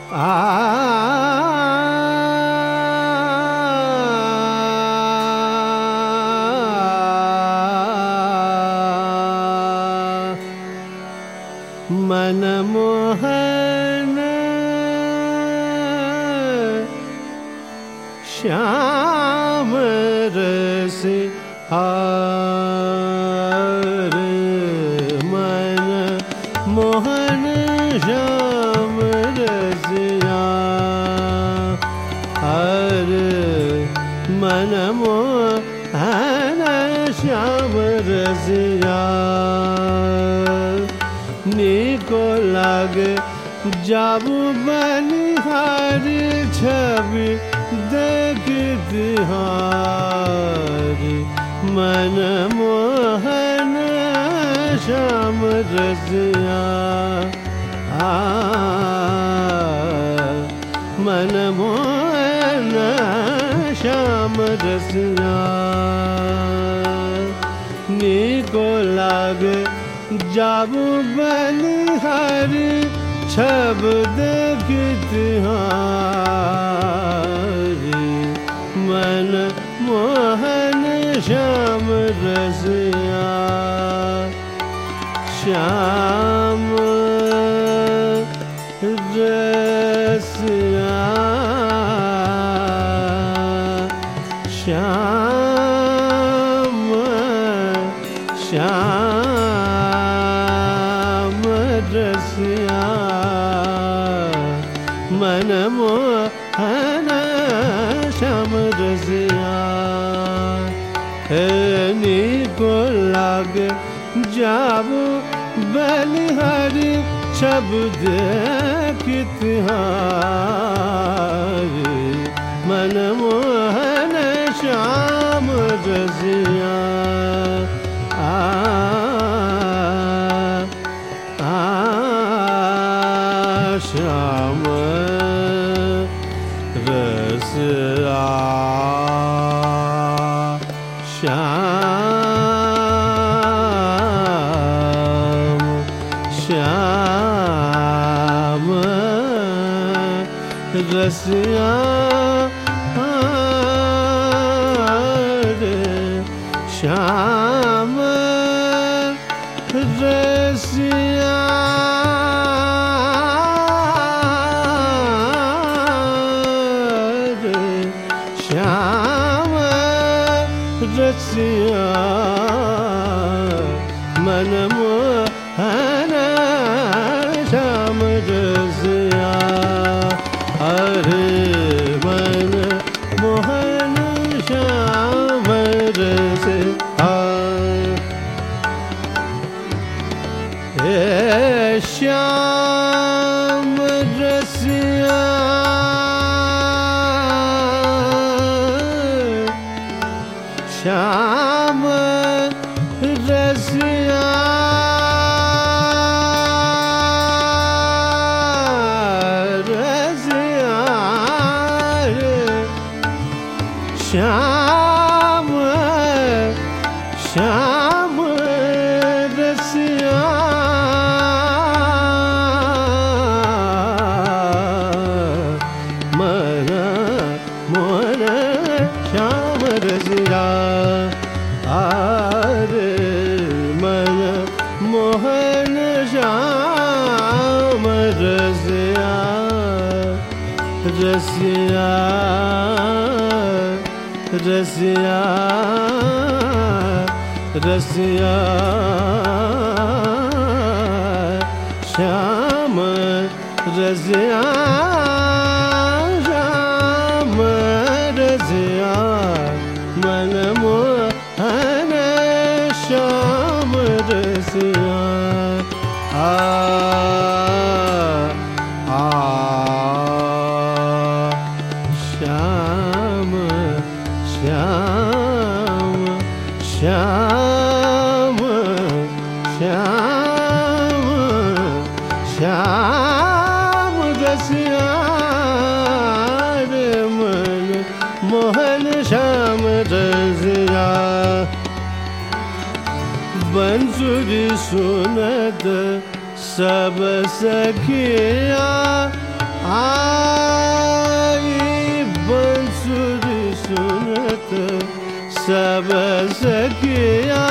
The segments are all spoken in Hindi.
मनमोहन श्याम रस हार मन मोहन श्याम रस हार मन मोहन श्याम रस निको लागे जाबू बनिहारी छवि देखत हारी मन मोहन श्याम रसिया मन मोहन श्याम रसिया निको लागे जाबू बनिहारी छब देखत हारी मन मोहन श्याम रसिया श्याम रसिया श्याम श्याम रसिया मन मोहन श्याम रसिया निको लागे जाबू बलिहारी छब देखत हारी मन मोहन श्याम रसिया श्याम रसिया श्याम श्याम रसिया श्याम रसिया श्याम रसिया मन मोहन श्याम रसिया हरे मन मोहन श्याम रसिया श्याम रसिया श्याम रसिया रसिया श्याम श्याम रसिया मन मोहन श्याम रसिया मन मोहन श्याम रसिया रसिया रसिया रसिया श्याम रसिया श्याम रसिया मन मोहन श्याम रसिया श्याम श्याम श्याम श्याम श्याम रसिया मन मोहन श्याम रसिया बंसुरी सुनत सब सखिया आई बंसुरी सुनत सब सखिया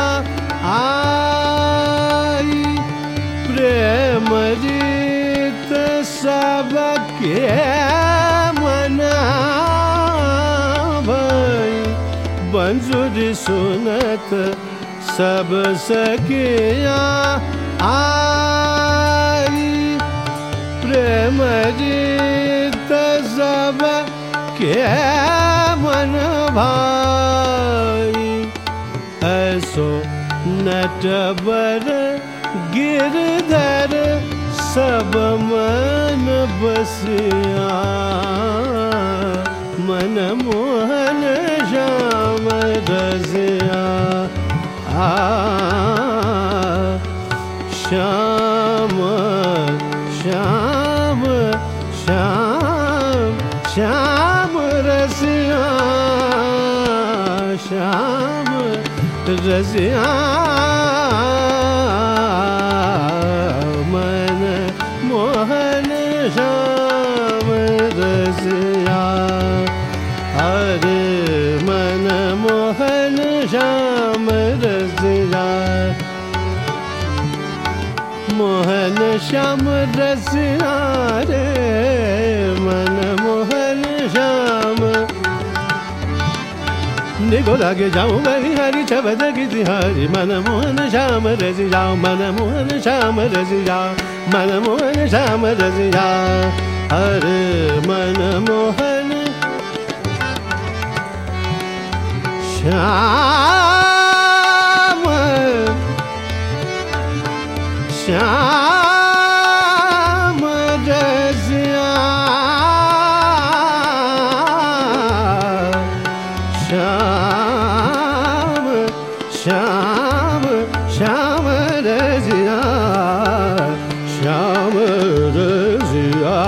आई प्रेम जीत सबके मना भई बंसुरी सुनत सब सखिया आई प्रेम जीत सब के मन भाई ऐसो नटवर गिरधर सब मन बसिया मन मोहन श्याम रसिया श्याम श्याम श्याम श्याम रसिया श्याम रसिया मन मोहन श्याम रसिया अरे मन मोहन श्याम रसिया मोहन श्याम रसिया रे मन मोहन श्याम निको लागे जाऊं बनी हरी छबद की हरी मन मोहन श्याम रसिया मन मोहन श्याम रसिया मन मोहन श्याम रसिया अरे मन मोहन श्याम श्याम रसिया श्याम श्याम श्याम रसिया श्याम रसिया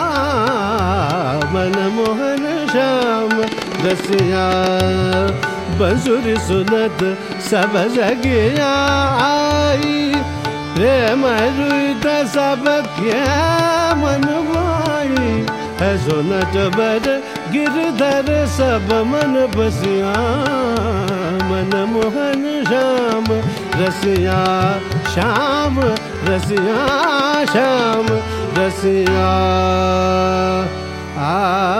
मन मोहन श्याम रसिया बंसुरी सुनत सब जगिया आई प्रेम रुत सब के मन भाई ऐसो नटवर गिरधर सब मन बसिया मन मोहन श्याम रसिया श्याम रसिया श्याम रसिया